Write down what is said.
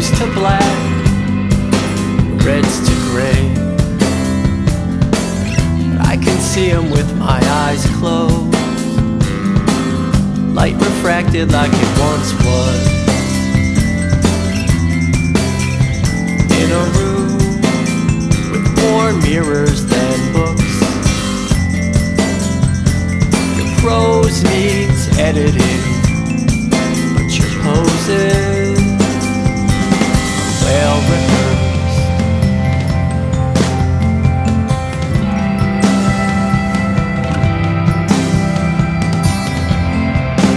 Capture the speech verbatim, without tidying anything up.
blues to black, reds to gray. I can see them with my eyes closed, light refracted like it once was. In a room with more mirrors than books, your prose needs editing.